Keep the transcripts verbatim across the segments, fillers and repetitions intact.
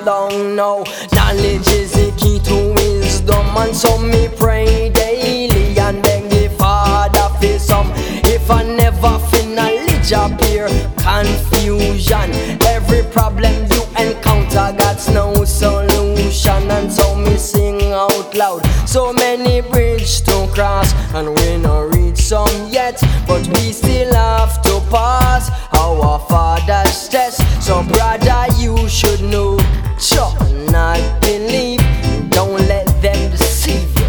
down now. Knowledge is the key to wisdom, and so me pray daily and beg the Father for some. If I never feel knowledge appear, confusion. Every problem you encounter got no solution, and so me sing out loud. So many bridges to cross, and we no reach some yet, but we still have to pass our Father's test. So brother, you should know, sure, not believe. Don't let them deceive you.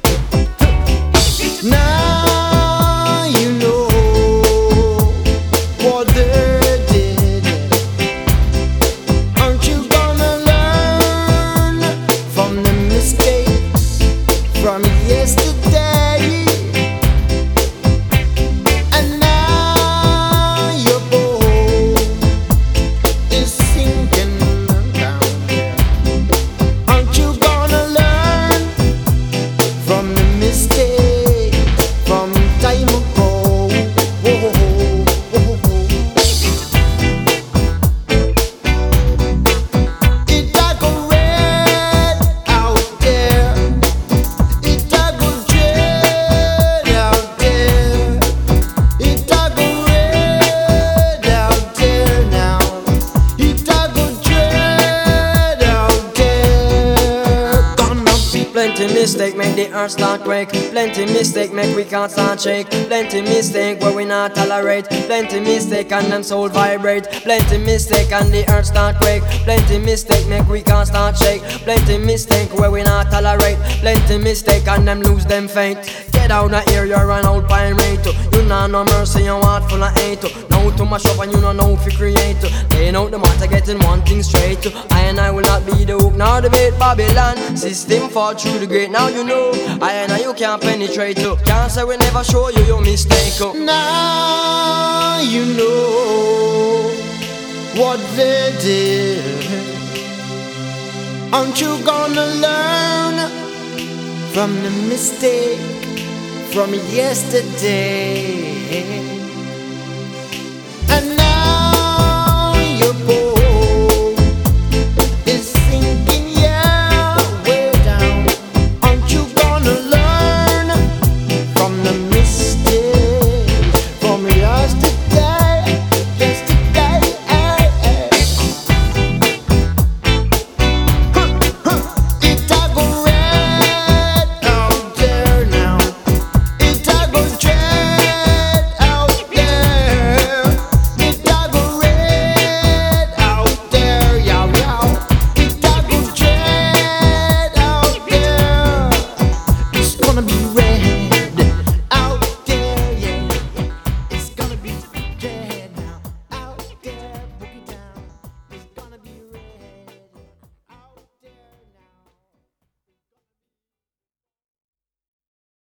Now you know what they did. Aren't you gonna learn from the mistakes from yesterday? And now your boat is sinking down. Aren't you gonna learn from the mistakes from time ago? Whoa, whoa, whoa. It a go red out there. It a go dread out there. It a go red out there now. It a go dread out there. Gonna be Plenty mistake make the earth start quake. Plenty mistake make we can't start shake. Plenty mistake where we not tolerate. Plenty mistake and them soul vibrate. Plenty mistake and the earth start quake. Plenty mistake make we can't start shake. Plenty mistake where we not tolerate. Plenty mistake and them lose them faith. Get out of here, you're an old pirate. You know no mercy, your heart full of hate. Now to mash up and you don't know if you create. Laying out the matter, getting one thing straight. I and I will not be the hook nor the bait. Babylon system fall through the gate. Now you know, I and I you can't penetrate. Can't say we never show you your mistake. Now you know what they did. Aren't you gonna learn from the mistake from yesterday?